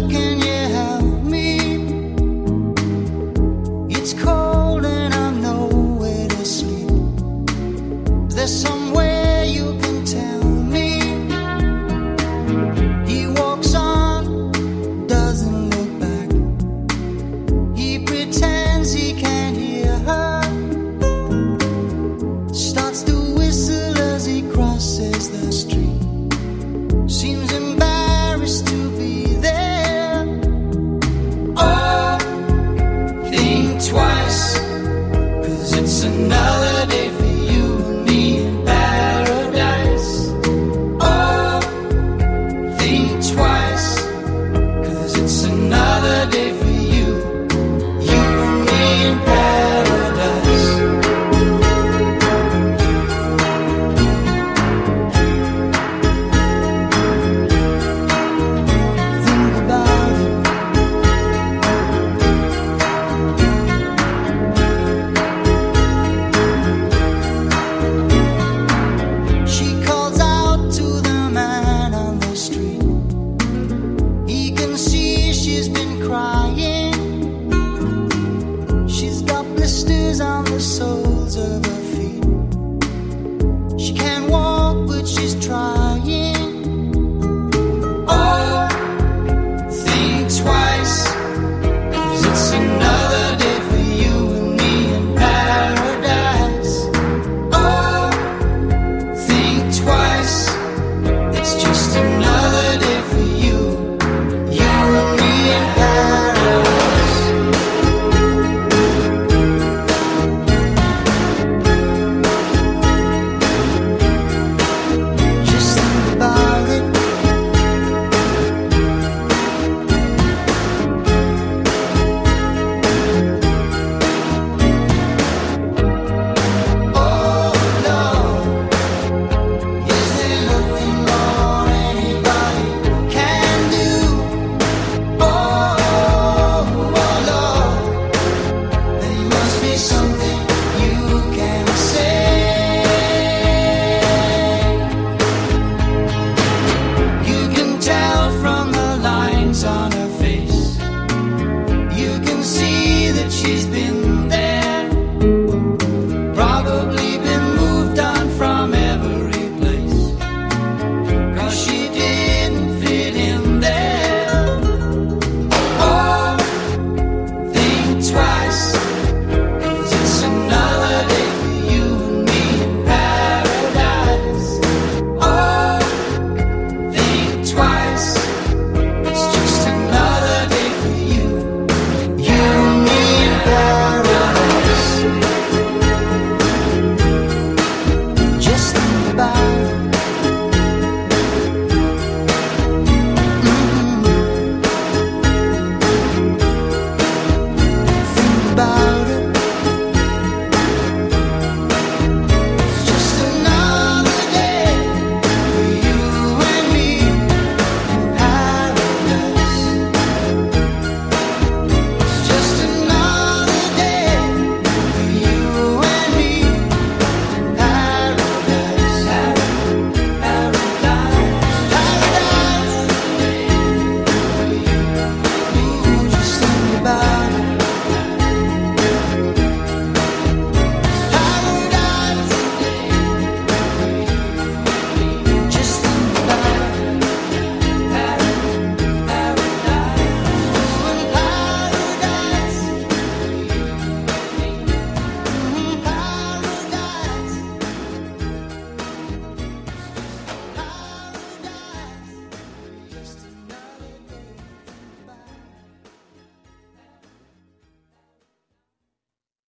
can you help me? It's cold and I'm nowhere to sleep. Is there somewhere you can tell me? He walks on, doesn't look back. He pretends he can't hear her. Starts to whistle as he crosses the street. Seems embarrassed to be there. Oh, think twice, 'cause it's another day for you and me in paradise. Oh, think twice, 'cause it's another day for you and me in paradise. Think about it. She calls out to the man on the street. He can see she's been